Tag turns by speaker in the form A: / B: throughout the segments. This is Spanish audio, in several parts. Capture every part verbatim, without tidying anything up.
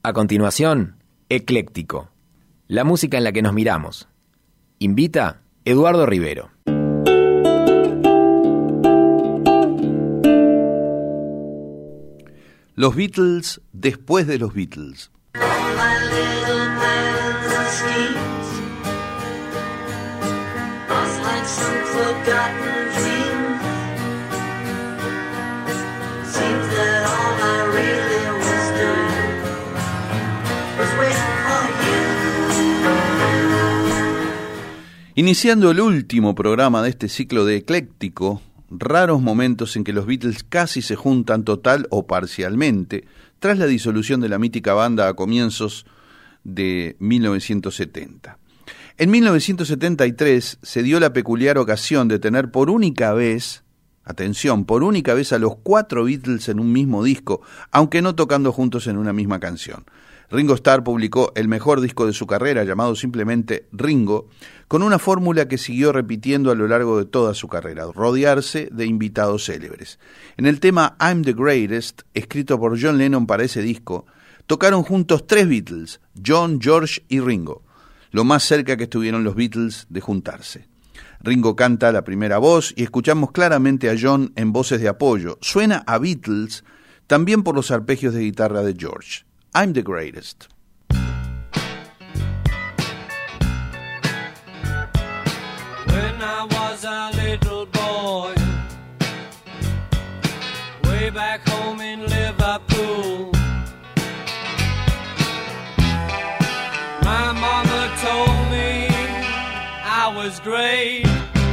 A: A continuación, Ecléctico, la música en la que nos miramos. Invita Eduardo Rivero.
B: Los Beatles después de los Beatles. Iniciando el último programa de este ciclo de Ecléctico, raros momentos en que los Beatles casi se juntan total o parcialmente tras la disolución de la mítica banda a comienzos de mil novecientos setenta. En mil novecientos setenta y tres se dio la peculiar ocasión de tener por única vez, atención, por única vez a los cuatro Beatles en un mismo disco, aunque no tocando juntos en una misma canción. Ringo Starr publicó el mejor disco de su carrera, llamado simplemente Ringo, con una fórmula que siguió repitiendo a lo largo de toda su carrera, rodearse de invitados célebres. En el tema I'm the Greatest, escrito por John Lennon para ese disco, tocaron juntos tres Beatles, John, George y Ringo, lo más cerca que estuvieron los Beatles de juntarse. Ringo canta la primera voz y escuchamos claramente a John en voces de apoyo. Suena a Beatles también por los arpegios de guitarra de George. I'm the Greatest.
C: When I was a little boy, way back home in Liverpool, my mama told me I was great.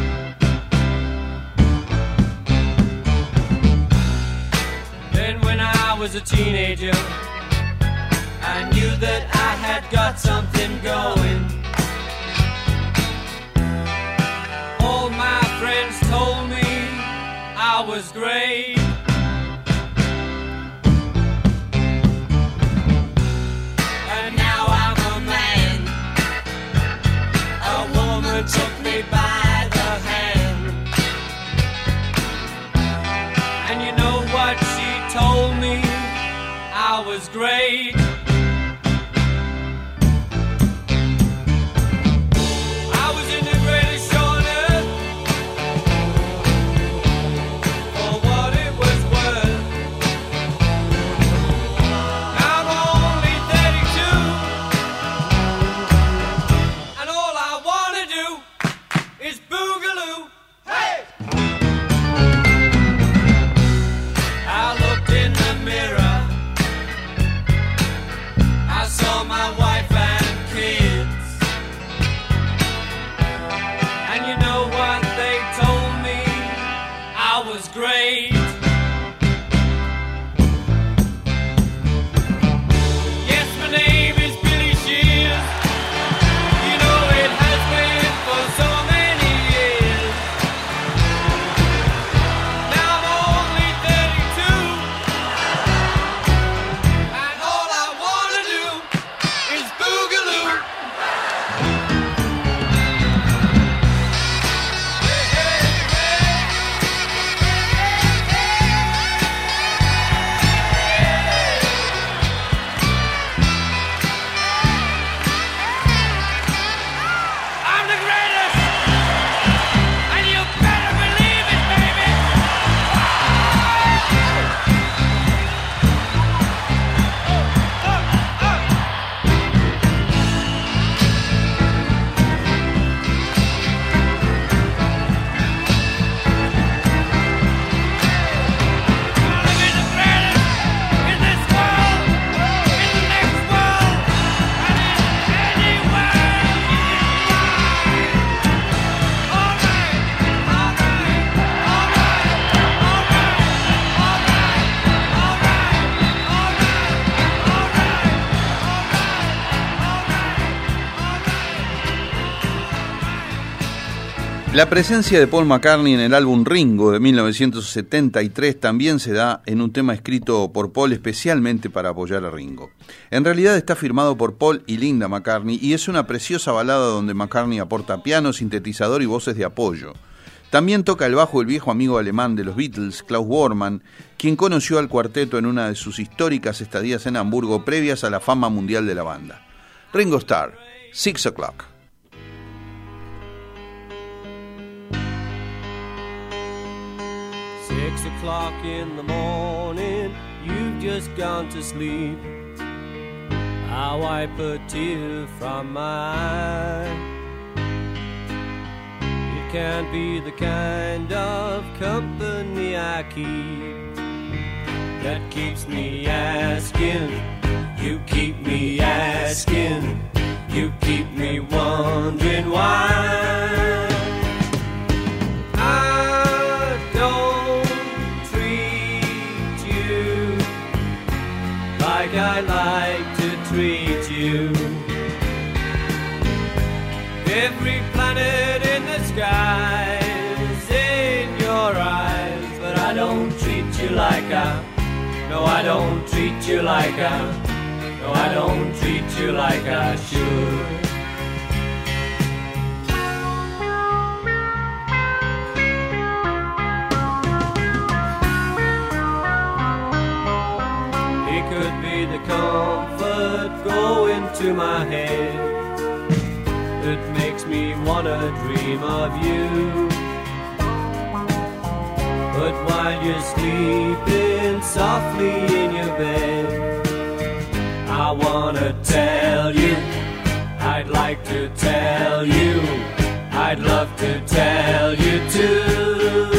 C: Then when I was a teenager, I knew that I had got something going. All my friends told me I was great. And now I'm a man. A woman took me by the hand. And you know what she told me? I was great.
B: La presencia de Paul McCartney en el álbum Ringo de mil novecientos setenta y tres también se da en un tema escrito por Paul especialmente para apoyar a Ringo. En realidad está firmado por Paul y Linda McCartney y es una preciosa balada donde McCartney aporta piano, sintetizador y voces de apoyo. También toca el bajo el viejo amigo alemán de los Beatles, Klaus Bormann, quien conoció al cuarteto en una de sus históricas estadías en Hamburgo previas a la fama mundial de la banda. Ringo Starr, Six O'Clock.
C: Six o'clock in the morning, you've just gone to sleep. I wipe a tear from my eye. It can't be the kind of company I keep that keeps me asking. You keep me asking. You keep me wondering why. I don't treat you like I like to treat you. Every planet in the sky is in your eyes, but I don't treat you like I, no, I don't treat you like I, no, I don't treat you like I should. It could be the comfort going to my head that makes me wanna dream of you. But while you're sleeping softly in your bed, I wanna tell you, I'd like to tell you, I'd love to tell you too.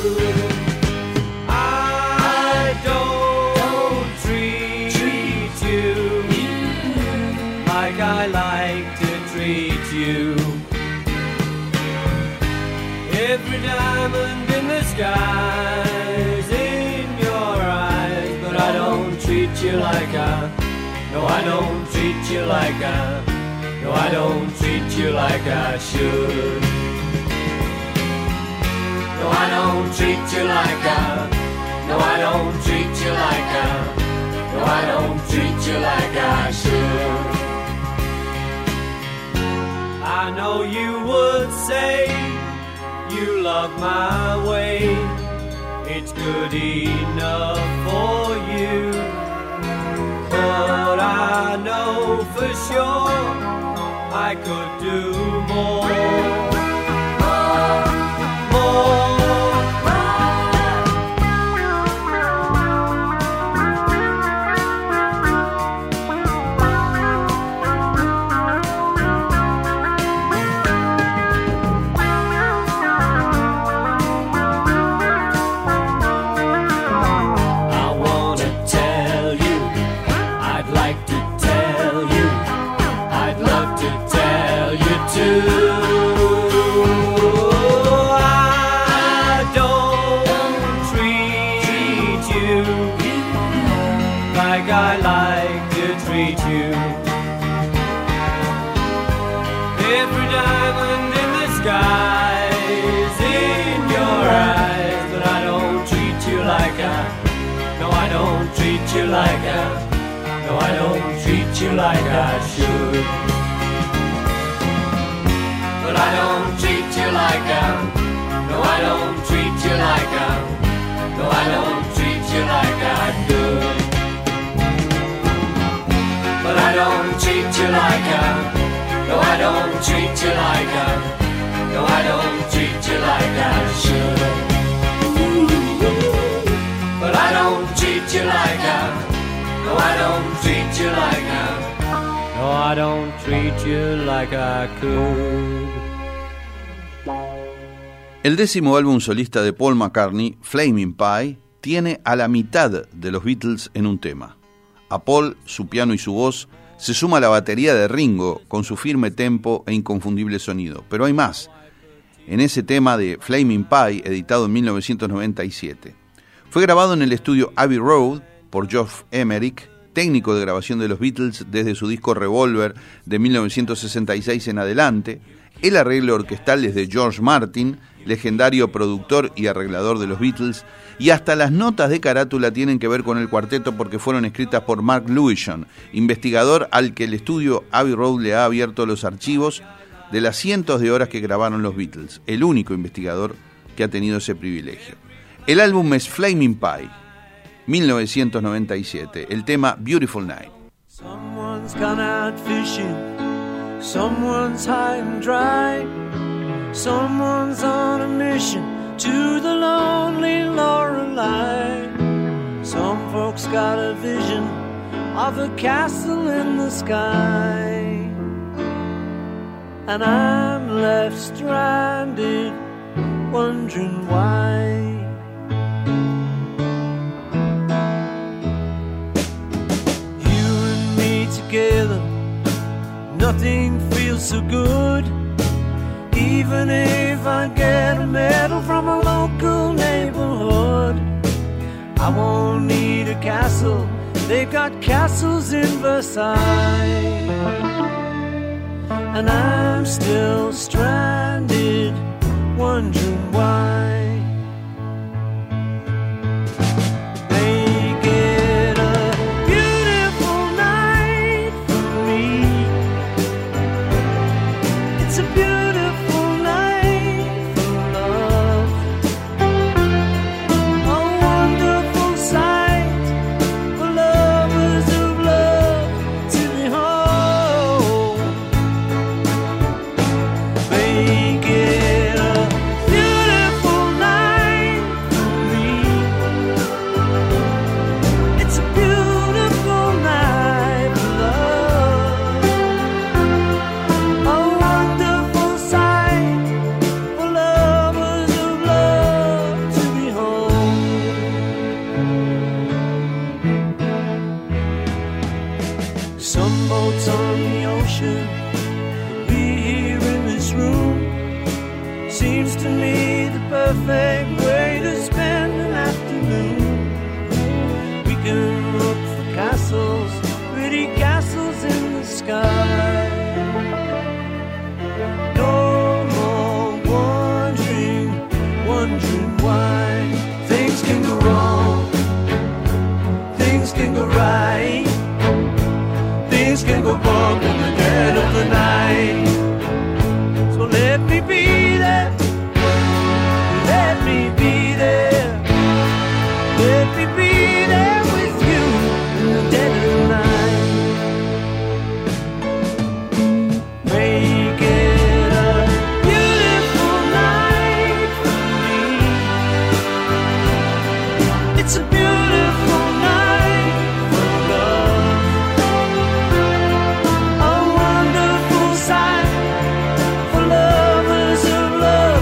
C: I don't treat, treat you like I like to treat you. Every diamond in the sky is in your eyes, but I don't treat you like I, no, I don't treat you like I, no, I don't treat you like I should. No, I don't treat you like I, no, I don't treat you like I, no, I don't treat you like I should. I know you would say you love my way, it's good enough for you. But I know for sure I could do more, more, more. I like to treat you. Every diamond in the sky is in your eyes, but I don't treat you like I, no, I don't treat you like I, no, I don't treat you like I should. But I don't treat you like I, no, I don't treat you like I, no, I don't treat you like I could. But I don't treat you like I, no, I don't treat you like I, no, I don't treat you like I should. But I don't treat you like I, no, I don't treat you like I, no, I don't treat you like I could.
B: El décimo álbum solista de Paul McCartney, Flaming Pie, tiene a la mitad de los Beatles en un tema. A Paul, su piano y su voz, se suma la batería de Ringo con su firme tempo e inconfundible sonido. Pero hay más. En ese tema de Flaming Pie, editado en mil novecientos noventa y siete. Fue grabado en el estudio Abbey Road por Geoff Emerick, técnico de grabación de los Beatles desde su disco Revolver de mil novecientos sesenta y seis en adelante. El arreglo orquestal es de George Martin, legendario productor y arreglador de los Beatles, y hasta las notas de carátula tienen que ver con el cuarteto porque fueron escritas por Mark Lewisham, investigador al que el estudio Abbey Road le ha abierto los archivos de las cientos de horas que grabaron los Beatles, el único investigador que ha tenido ese privilegio. El álbum es Flaming Pie, mil novecientos noventa y siete, el tema Beautiful Night.
C: Someone's gone out fishing, someone's high and dry, someone's on a mission to the lonely Lorelei. Some folks got a vision of a castle in the sky, and I'm left stranded, wondering why. Together, nothing feels so good. Even if I get a medal from a local neighborhood, I won't need a castle. They've got castles in Versailles, and I'm still stranded, wondering why. Perfect way to spend an afternoon. We can look for castles, pretty castles in the sky. No more wondering, wondering why. Things can go wrong, things can go right, things can go wrong in the dead of the night. So let me be there. Let me be there. Let me be there with you in the dead of the night. Make it a beautiful night for me. It's a beautiful night for love. A wonderful sight for lovers of love.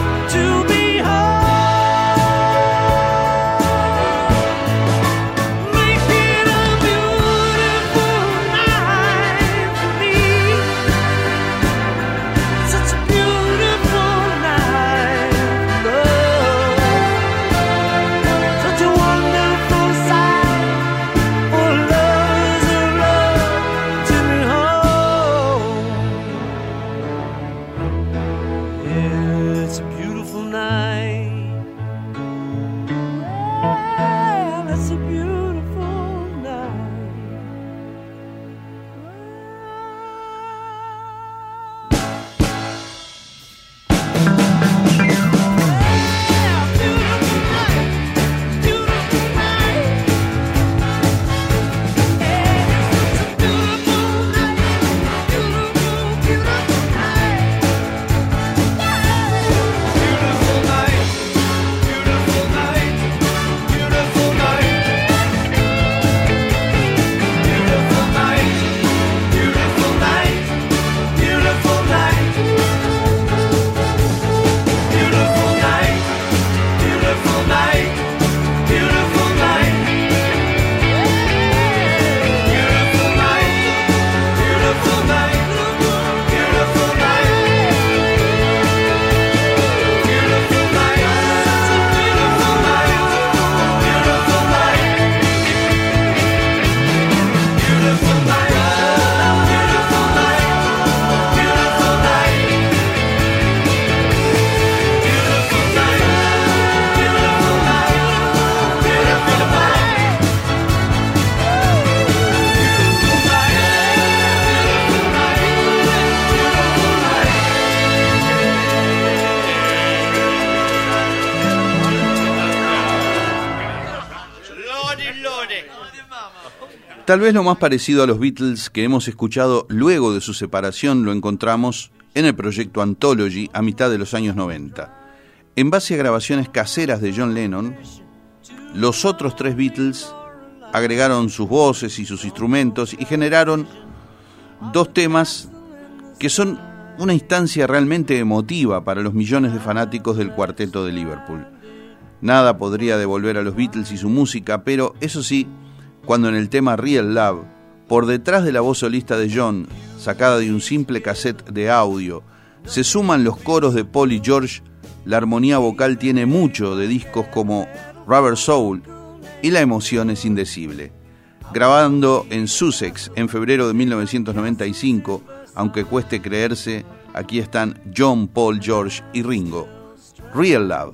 B: Tal vez lo más parecido a los Beatles que hemos escuchado luego de su separación lo encontramos en el proyecto Anthology a mitad de los años noventa. En base a grabaciones caseras de John Lennon, los otros tres Beatles agregaron sus voces y sus instrumentos y generaron dos temas que son una instancia realmente emotiva para los millones de fanáticos del cuarteto de Liverpool. Nada podría devolver a los Beatles y su música, pero eso sí, cuando en el tema Real Love, por detrás de la voz solista de John, sacada de un simple cassette de audio, se suman los coros de Paul y George, la armonía vocal tiene mucho de discos como Rubber Soul y la emoción es indecible. Grabando en Sussex en febrero de mil novecientos noventa y cinco, aunque cueste creerse, aquí están John, Paul, George y Ringo. Real Love.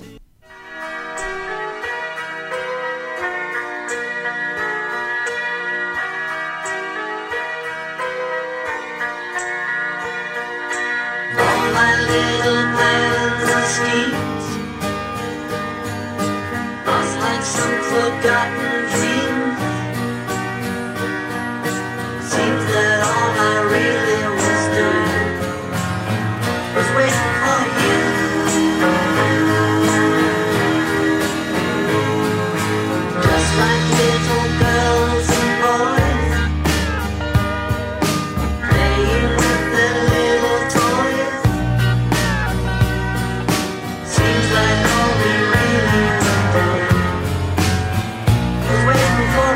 D: Some forgotten dream. Seems that all I really was doing was waiting for you. Just like little girls and boys playing with their little toys. Seems like all we really were doing waiting for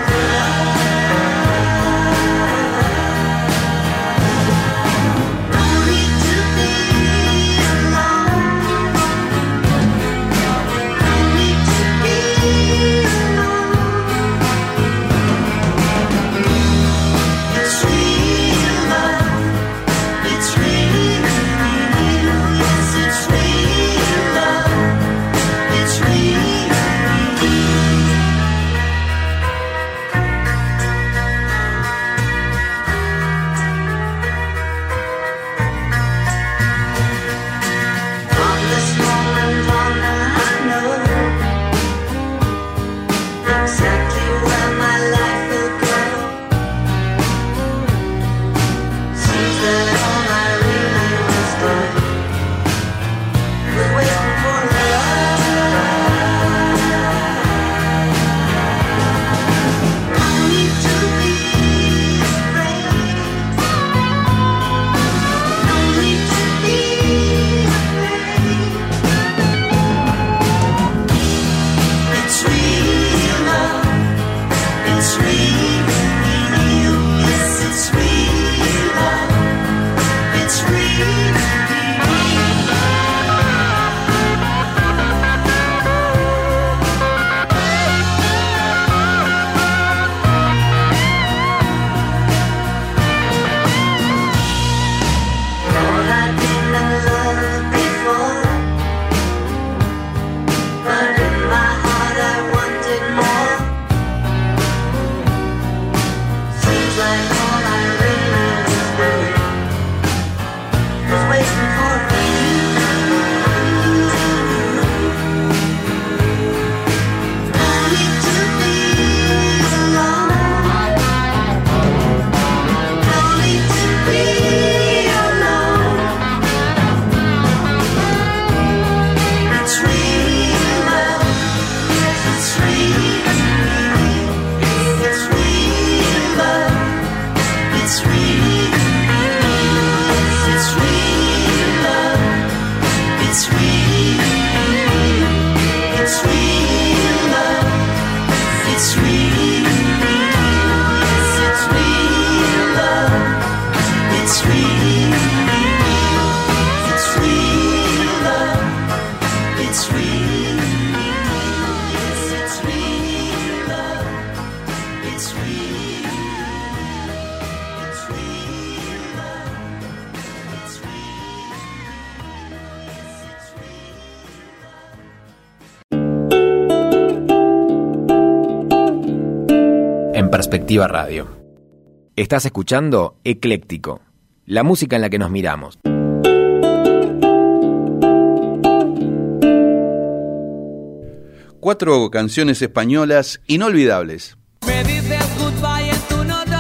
A: En Perspectiva Radio. Estás escuchando Ecléctico, la música en la que nos miramos.
B: Cuatro canciones españolas inolvidables.
E: Me dices goodbye en tu nota.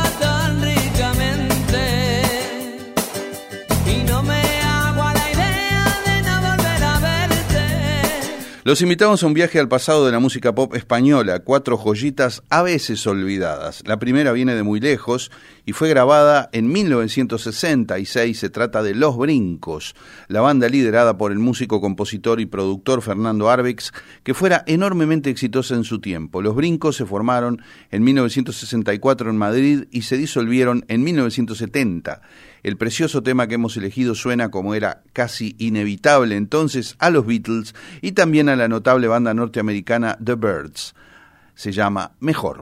B: Los invitamos a un viaje al pasado de la música pop española, cuatro joyitas a veces olvidadas. La primera viene de muy lejos y fue grabada en mil novecientos sesenta y seis. Se trata de Los Brincos, la banda liderada por el músico, compositor y productor Fernando Arbex, que fuera enormemente exitosa en su tiempo. Los Brincos se formaron en mil novecientos sesenta y cuatro en Madrid y se disolvieron en mil novecientos setenta. El precioso tema que hemos elegido suena, como era casi inevitable entonces, a los Beatles y también a la notable banda norteamericana The Byrds. Se llama Mejor.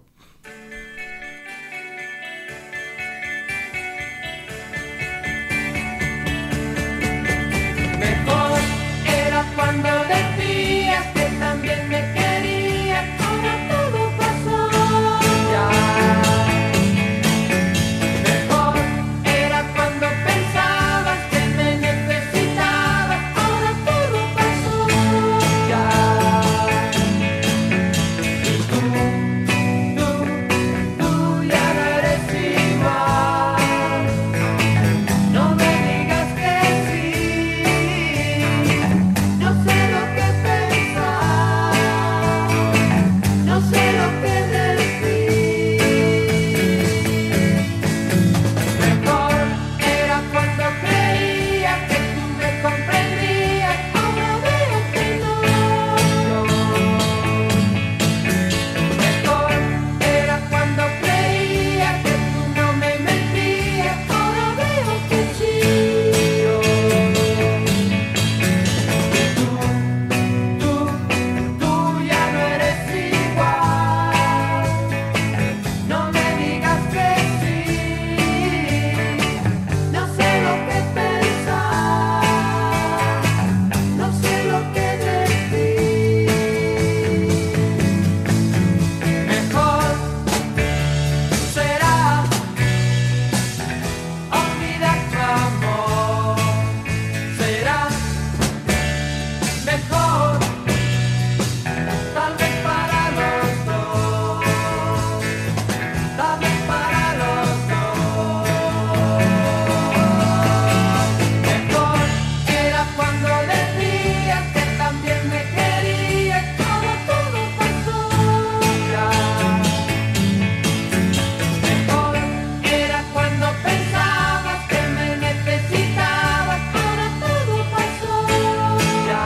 C: Mejor era cuando decías que también me querías, ahora todo pasó ya. Mejor era cuando pensabas que me necesitabas, ahora todo pasó ya. Y tú, tú, tú ya no eres igual. No me digas que sí. No sé lo que pensar, no sé lo que decir. Mejor era cuando creía que tú me comprendías, ahora veo que no. Mejor era cuando creía que tú no me mentías, ahora veo que sí. Tú, tú ya no eres igual. No me digas que sí. No sé lo que pensar. No sé lo que decir. Mejor será olvidar tu amor. Será mejor, tal vez para los dos, tal vez para los dos. Mejor era cuando decías que también me querías, ahora todo pasó ya. Mejor era cuando pensabas que me necesitabas, ahora todo pasó ya.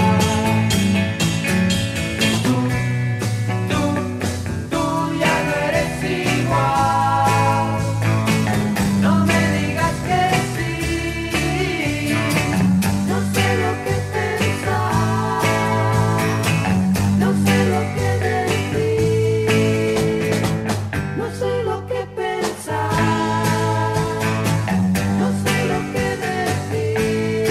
C: Tú, tú, tú ya no eres igual. No me digas que sí. No sé lo que pensar, no sé lo que decir. No sé lo que pensar, no sé lo que decir.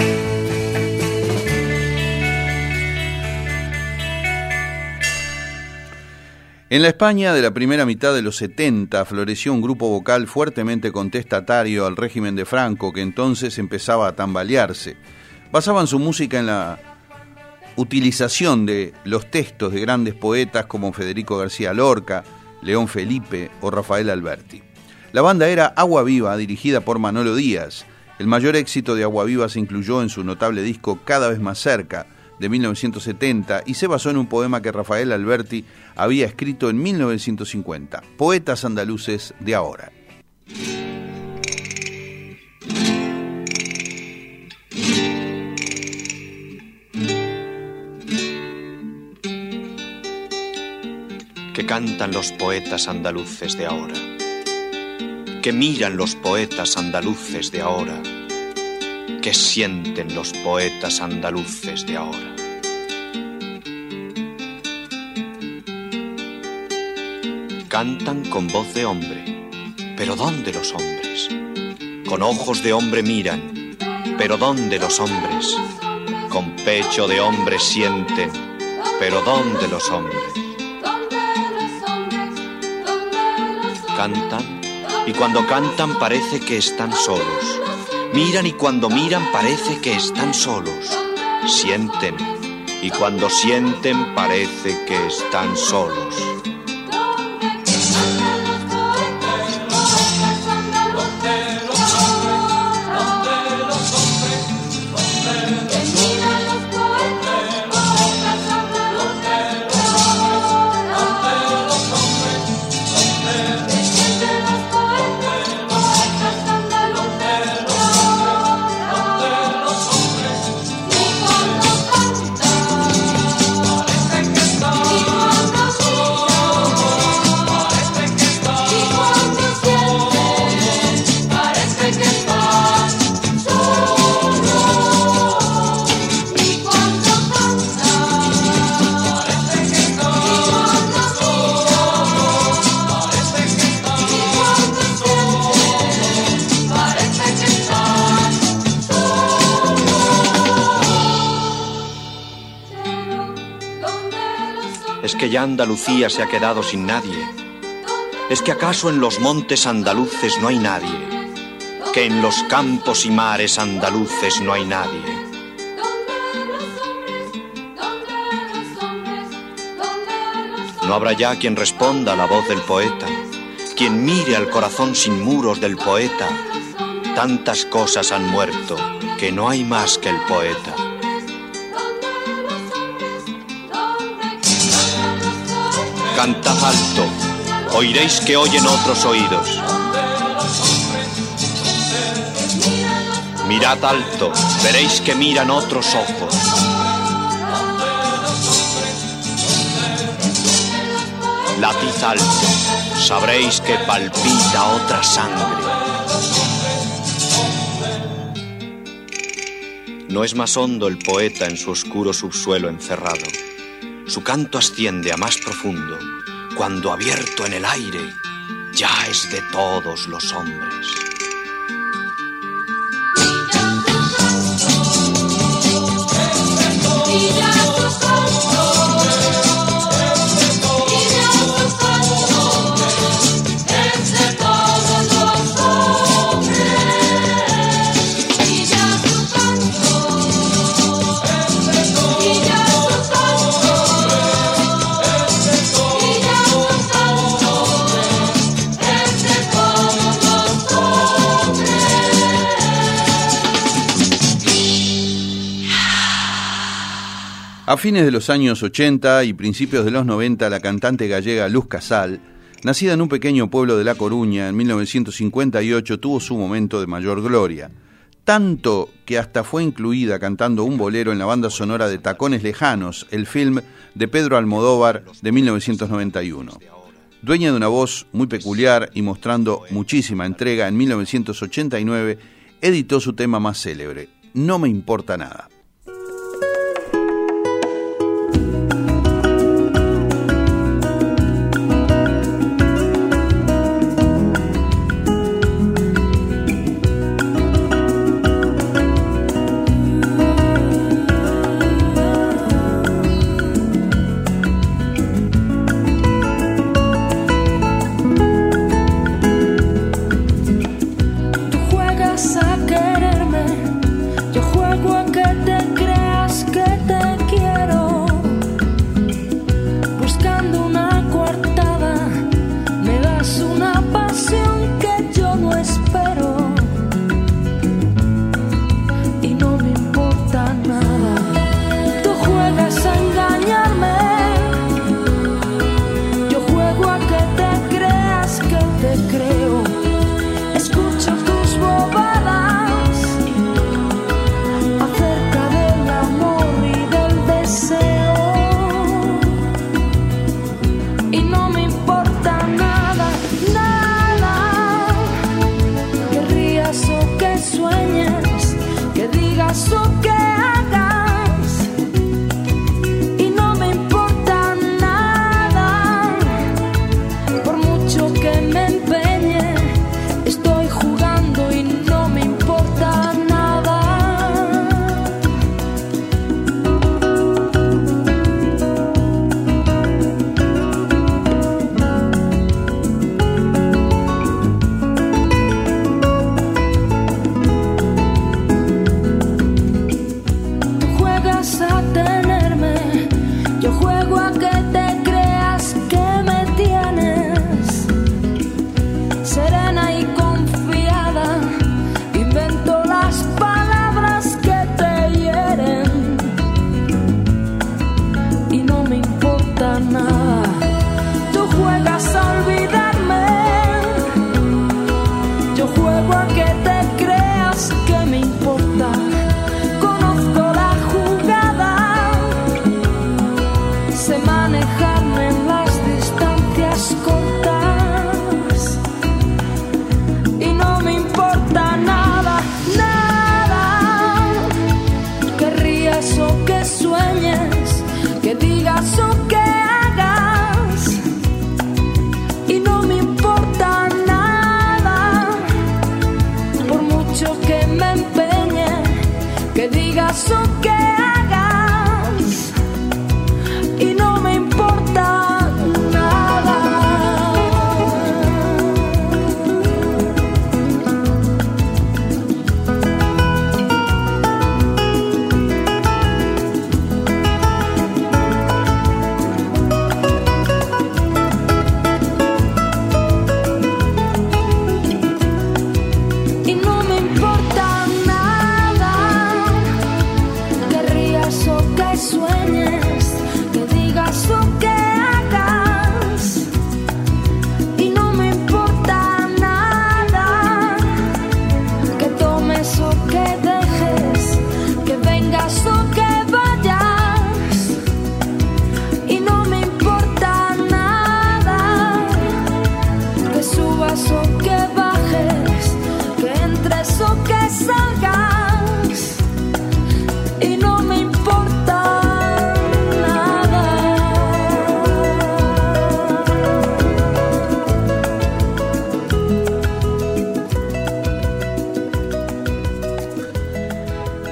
B: En la España de la primera mitad de los setenta floreció un grupo vocal fuertemente contestatario al régimen de Franco, que entonces empezaba a tambalearse. Basaban su música en la utilización de los textos de grandes poetas como Federico García Lorca, León Felipe o Rafael Alberti. La banda era Agua Viva, dirigida por Manolo Díaz. El mayor éxito de Agua Viva se incluyó en su notable disco Cada vez más cerca, de mil novecientos setenta, y se basó en un poema que Rafael Alberti había escrito en mil novecientos cincuenta, Poetas andaluces de ahora.
E: Que cantan los poetas andaluces de ahora, que miran los poetas andaluces de ahora, que sienten los poetas andaluces de ahora. Cantan con voz de hombre, pero ¿dónde los hombres? Con ojos de hombre miran, pero ¿dónde los hombres? Con pecho de hombre sienten, pero ¿dónde los hombres? Cantan, y cuando cantan parece que están solos. Miran y cuando miran parece que están solos. Sienten, y cuando sienten parece que están solos. ¿Es que ya Andalucía se ha quedado sin nadie? ¿Es que acaso en los montes andaluces no hay nadie? ¿Que en los campos y mares andaluces no hay nadie? No habrá ya quien responda a la voz del poeta, quien mire al corazón sin muros del poeta. Tantas cosas han muerto que no hay más que el poeta. Cantad alto, oiréis que oyen otros oídos. Mirad alto, veréis que miran otros ojos. Latid alto, sabréis que palpita otra sangre. No es más hondo el poeta en su oscuro subsuelo encerrado. Su canto asciende a más profundo, cuando abierto en el aire, ya es de todos los hombres.
B: A fines de los años ochenta y principios de los noventa, la cantante gallega Luz Casal, nacida en un pequeño pueblo de La Coruña en mil novecientos cincuenta y ocho, tuvo su momento de mayor gloria. Tanto que hasta fue incluida cantando un bolero en la banda sonora de Tacones Lejanos, el film de Pedro Almodóvar de mil novecientos noventa y uno. Dueña de una voz muy peculiar y mostrando muchísima entrega, en mil novecientos ochenta y nueve editó su tema más célebre, No me importa nada.
F: Que digas o que hagas y no me importa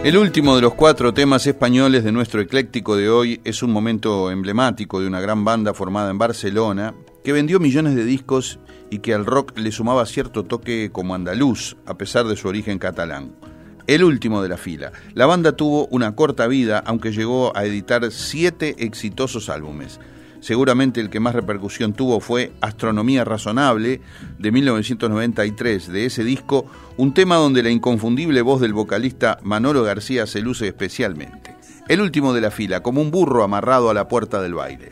B: El último de los cuatro temas españoles de nuestro ecléctico de hoy es un momento emblemático de una gran banda formada en Barcelona que vendió millones de discos y que al rock le sumaba cierto toque como andaluz, a pesar de su origen catalán. El último de la fila. La banda tuvo una corta vida, aunque llegó a editar siete exitosos álbumes. Seguramente el que más repercusión tuvo fue Astronomía Razonable, de mil novecientos noventa y tres. De ese disco, un tema donde la inconfundible voz del vocalista Manolo García se luce especialmente. El último de la fila, como un burro amarrado a la puerta del baile.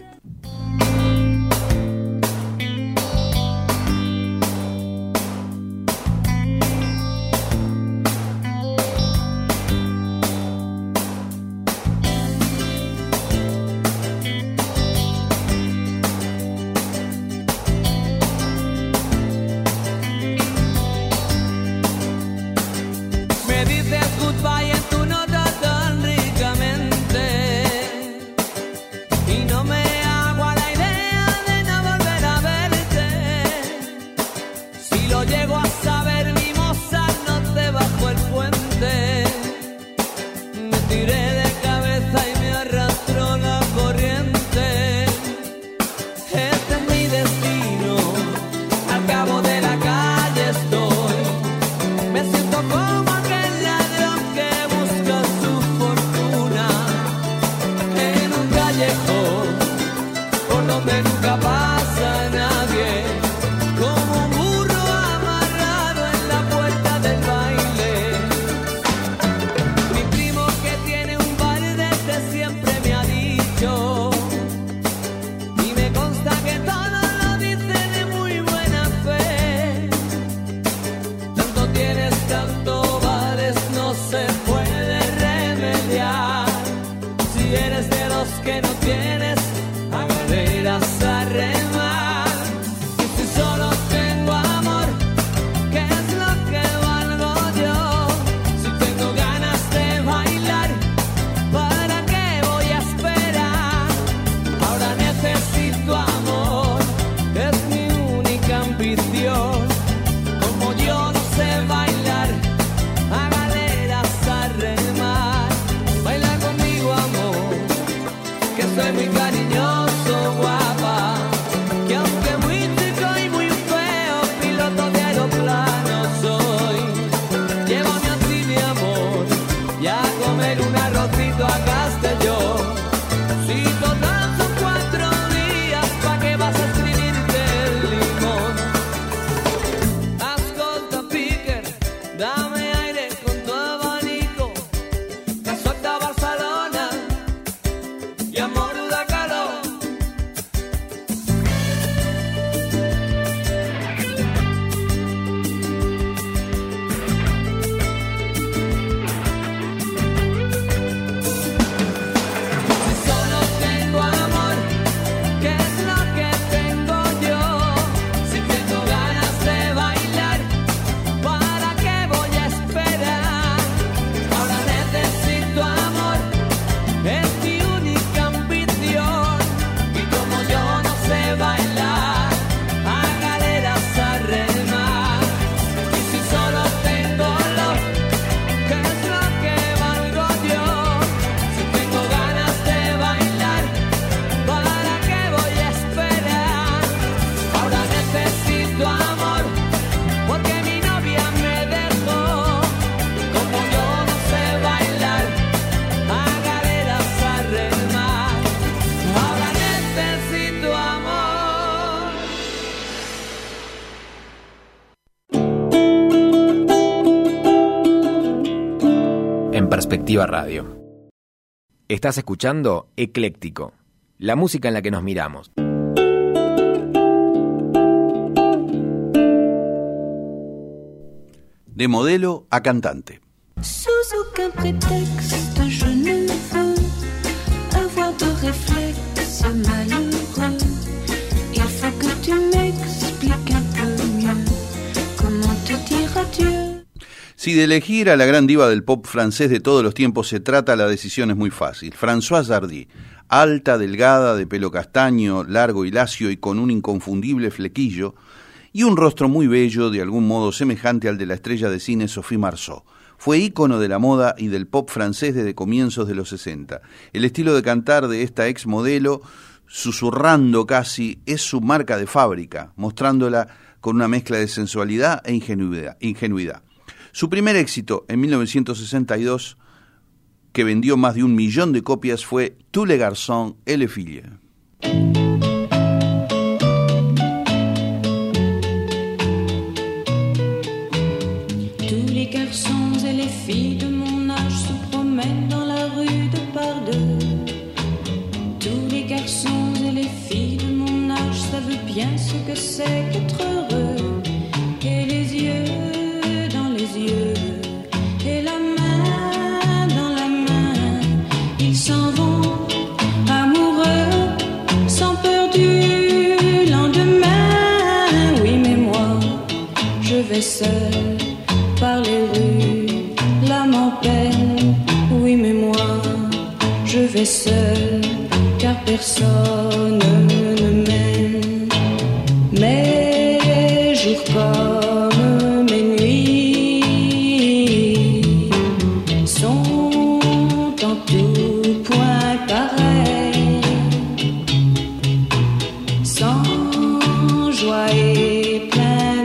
A: Perspectiva Radio. Estás escuchando Ecléctico, la música en la que nos miramos.
B: De modelo a cantante.
F: Sous aucun prétexte, je ne veux avoir de réflexe malheureux. Il faut que tu m'expliques un peu mieux comment te dire adieu.
B: Si de elegir a la gran diva del pop francés de todos los tiempos se trata, la decisión es muy fácil. Françoise Hardy, alta, delgada, de pelo castaño, largo y lacio y con un inconfundible flequillo, y un rostro muy bello, de algún modo semejante al de la estrella de cine Sophie Marceau. Fue ícono de la moda y del pop francés desde comienzos de los sesenta. El estilo de cantar de esta ex modelo, susurrando casi, es su marca de fábrica, mostrándola con una mezcla de sensualidad e ingenuidad. ingenuidad. Su primer éxito, en mil novecientos sesenta y dos, que vendió más de un millón de copias, fue Tous les garçons et les filles.
F: Tous les garçons et les filles de mon âge se promènent dans la rue de par deux. Tous les garçons et les filles de mon âge savent bien ce que c'est qu'être heureux. Et les yeux dans les yeux, et la main dans la main, ils s'en vont amoureux, sans peur du lendemain. Oui, mais moi, je vais seul par les rues, l'âme en peine. Oui, mais moi, je vais seul, car personne ne m'aime. Mes jours comme mes nuits sont en tout point pareils, sans joie et plein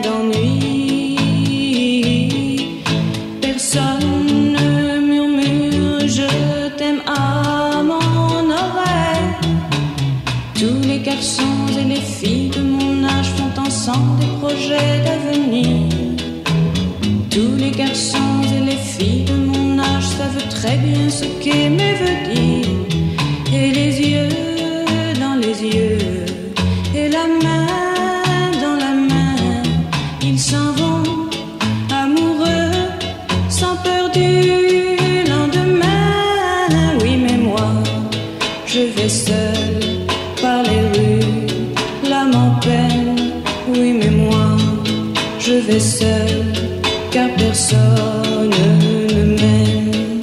F: d'ennui. Personne ne murmure je t'aime à mon oreille. Tous les garçons et les filles de mon âge font ensemble des projets d'avenir. Tous les garçons et les filles de mon âge savent très bien ce qu'aimer veut dire. Et les yeux dans les yeux, et la main dans la main, ils s'en vont amoureux, sans peur du lendemain. Oui, mais moi, je vais seul par les rues, l'âme en peine. Oui, mais moi, je vais seul, car personne ne m'aime.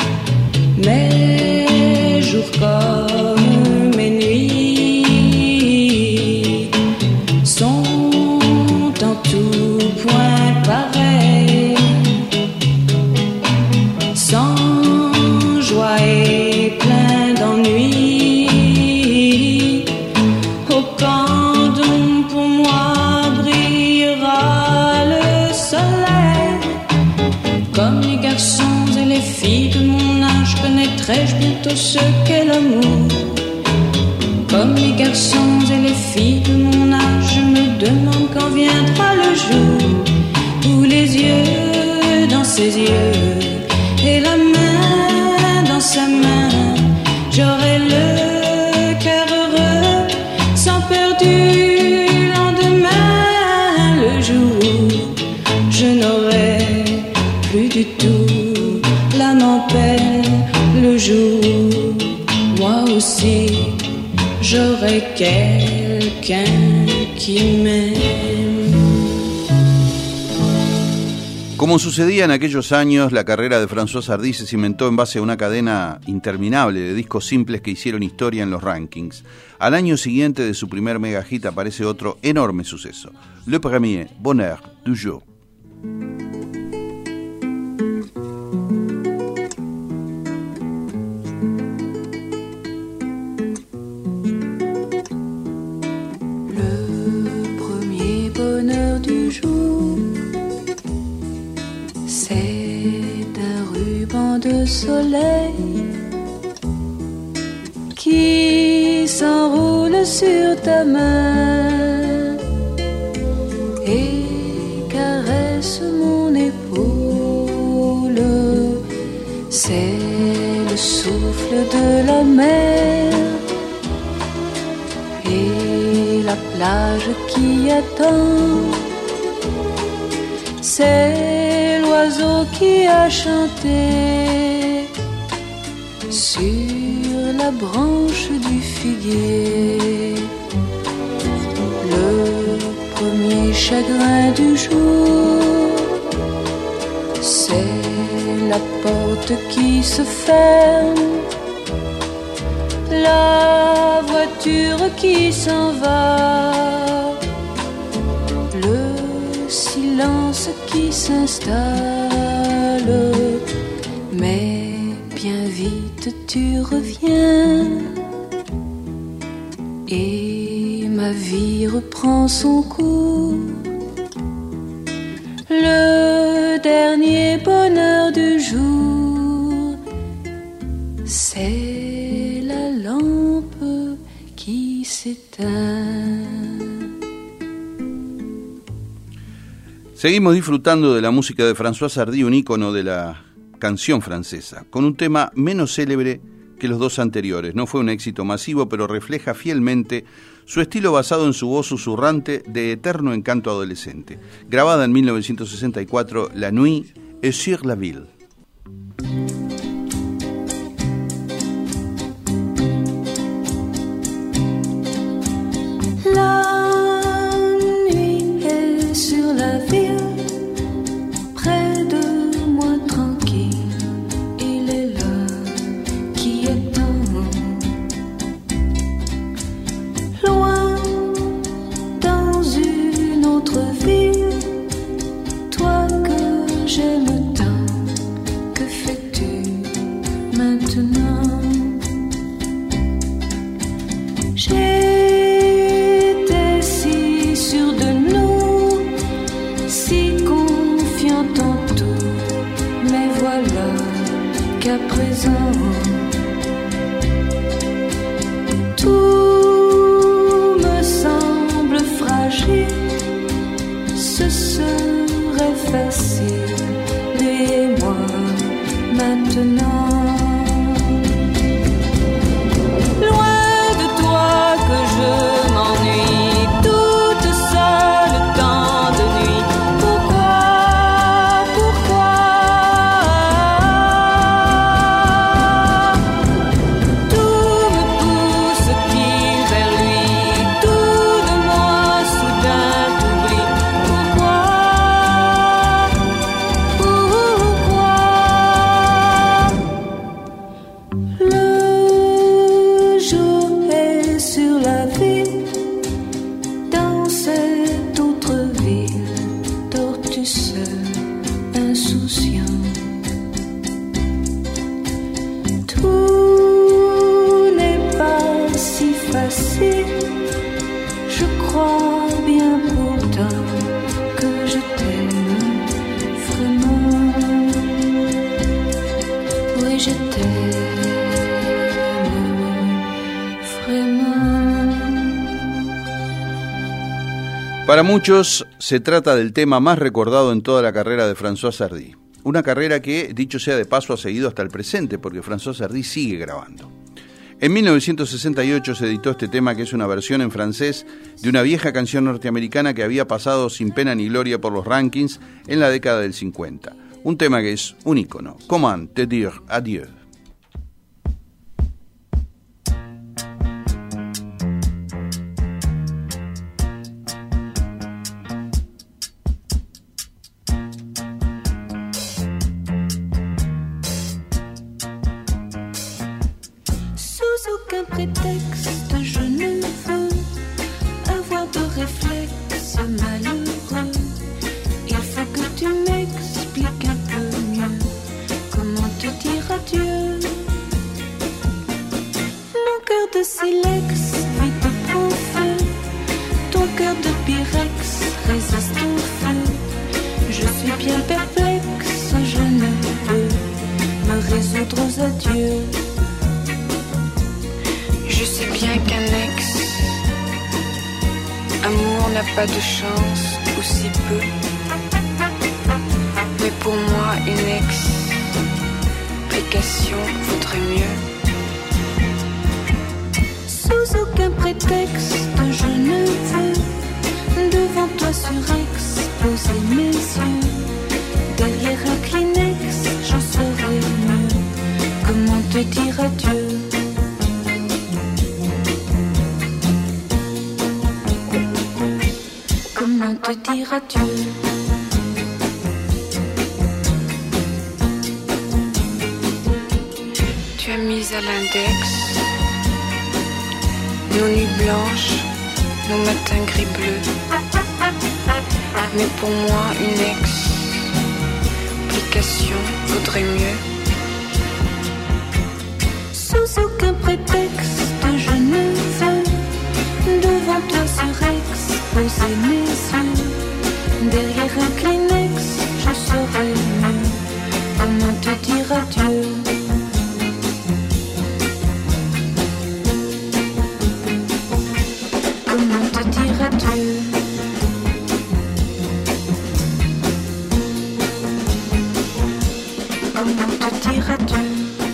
F: Mes jours comme mes nuits sont en tout point pareils, sans joie et plein d'ennui. Au camp d'ombre pour moi brillera le soleil. Comme les garçons et les filles de mon âge, connaîtrai-je bientôt ce qu'est l'amour. Comme les garçons et les filles de mon âge, je me demande quand viendra le jour où les yeux dans ses yeux et la main dans sa main, j'aurai le cœur heureux, sans peur du lendemain. Le jour où je n'aurai plus du tout l'âme en peine. Le jour où moi aussi j'aurai quelqu'un qui m'aime.
B: Como sucedía en aquellos años, la carrera de Françoise Hardy se cimentó en base a una cadena interminable de discos simples que hicieron historia en los rankings. Al año siguiente de su primer mega hit aparece otro enorme suceso, Le Premier Bonheur du Jour.
F: Le premier bonheur du jour, c'est un ruban de soleil qui s'enroule sur ta main et caresse mon épaule. C'est le souffle de la mer et la plage qui attend. C'est l'oiseau qui a chanté sur la branche du figuier. Le premier chagrin du jour, c'est la porte qui se ferme, la voiture qui s'en va, le silence qui s'installe. vite tu reviens et ma vie reprend son cours. Le dernier bonheur du jour, c'est la lampe qui s'éteint.
B: Seguimos disfrutando de la música de François Hardy, un ícono de la canción francesa, con un tema menos célebre que los dos anteriores. No fue un éxito masivo, pero refleja fielmente su estilo basado en su voz susurrante de eterno encanto adolescente. Grabada en mil novecientos sesenta y cuatro, La Nuit est sur la ville.
F: La nuit est sur la ville, près de moi tranquille, il est là qui attend. Loin dans une autre ville, toi que j'aime tant, que fais-tu maintenant? J'étais si sûr de nous, si confiant en tout, mais voilà qu'à présent tout me semble fragile. Ce serait facile, lui et moi, maintenant. Loin de toi que je m'ennuie, toute seule tant de nuit. Pourquoi, pourquoi tout me pousse-t-il vers lui, tout de moi soudain t'oublie. Pourquoi, pourquoi le jour est sur la ville, dans cette autre ville, dors-tu seul, insouciant? Tout n'est pas si facile, je crois bien pourtant que je t'aime vraiment. Oui, je t'aime vraiment.
B: Para muchos se trata del tema más recordado en toda la carrera de François Hardy. Una carrera que, dicho sea de paso, ha seguido hasta el presente, porque François Hardy sigue grabando. En mil novecientos sesenta y ocho se editó este tema, que es una versión en francés de una vieja canción norteamericana que había pasado sin pena ni gloria por los rankings en la década del cincuenta. Un tema que es un ícono. Comment te dire adieu.
F: Sous aucun prétexte, je ne veux avoir de réflexe malheureux. Il faut que tu m'expliques un peu mieux comment te dire adieu. Mon cœur de silex vite prend feu, ton cœur de pyrex résiste au feu. Je suis bien perplexe, je ne peux me résoudre aux adieux. Je sais bien qu'un ex amour n'a pas de chance, ou si peu. Mais pour moi, une explication vaudrait mieux. Sous aucun prétexte, je ne veux devant toi surex poser mes yeux. Derrière un Kleenex, j'en saurais mieux comment te dire adieu. Comment te dire adieu? Tu as mis à l'index nos nuits blanches, nos matins gris bleus. Mais pour moi, une explication vaudrait mieux. poser mes yeux derrière un Kleenex, je serai mieux. Comment te dire adieu? Comment te dire adieu? Comment te dire adieu?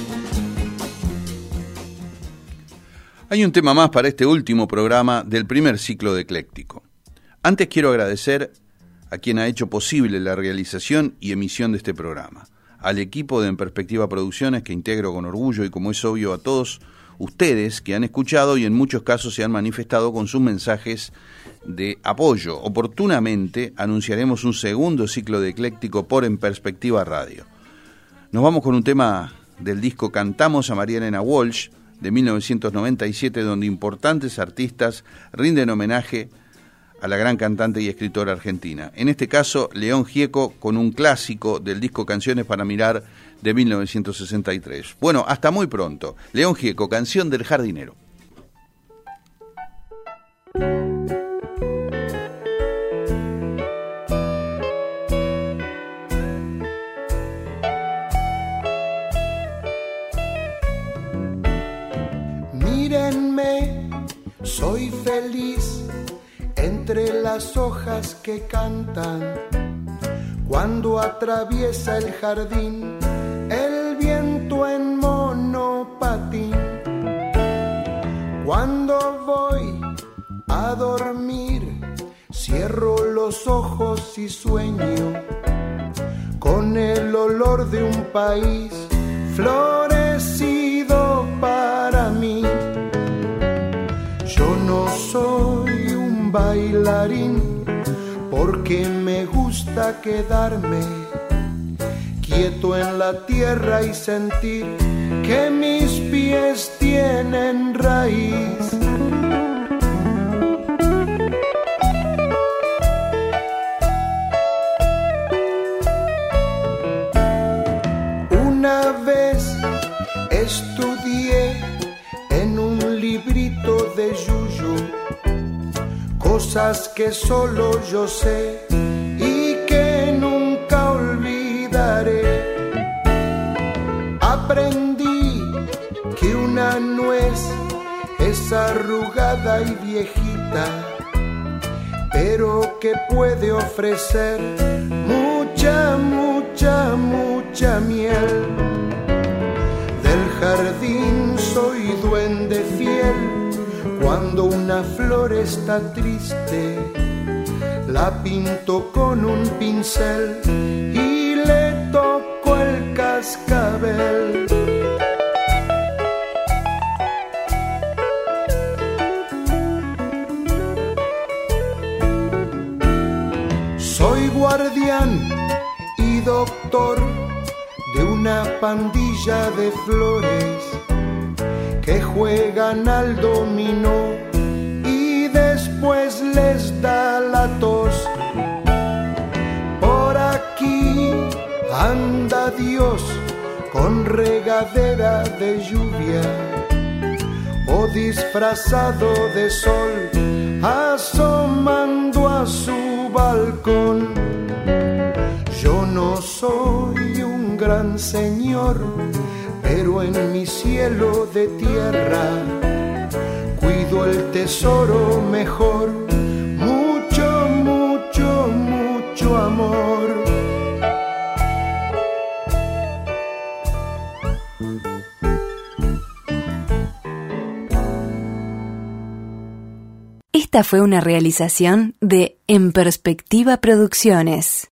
B: Hay un tema más para este último programa del primer ciclo de Ecléctico. Antes quiero agradecer a quien ha hecho posible la realización y emisión de este programa, al equipo de En Perspectiva Producciones, que integro con orgullo, y como es obvio, a todos ustedes que han escuchado y en muchos casos se han manifestado con sus mensajes de apoyo. Oportunamente anunciaremos un segundo ciclo de Ecléctico por En Perspectiva Radio. Nos vamos con un tema del disco Cantamos a María Elena Walsh, de mil novecientos noventa y siete, donde importantes artistas rinden homenaje a la gran cantante y escritora argentina. En este caso, León Gieco, con un clásico del disco Canciones para Mirar, de mil novecientos sesenta y tres. Bueno, hasta muy pronto. León Gieco, Canción del Jardinero.
G: Mírenme, soy feliz entre las hojas que cantan. Cuando atraviesa el jardín el viento en monopatín. Cuando voy a dormir cierro los ojos y sueño con el olor de un país florecido para mí. Yo no soy un bailarín porque me gusta quedarme quieto en la tierra y sentir que mis pies tienen raíz. Una vez estudié en un librito de Yuyu cosas que solo yo sé y que nunca olvidaré. Aprendí que una nuez es arrugada y viejita, pero que puede ofrecer mucha, mucha, mucha miel. Del jardín soy duende fiel. Cuando una flor está triste, la pinto con un pincel y le toco el cascabel. Soy guardián y doctor de una pandilla de flores que juegan al dominó y después les da la tos. Por aquí anda Dios con regadera de lluvia o disfrazado de sol asomando a su balcón. Yo no soy un gran señor, pero en mi cielo de tierra cuido el tesoro mejor. Mucho, mucho, mucho amor.
H: Esta fue una realización de En Perspectiva Producciones.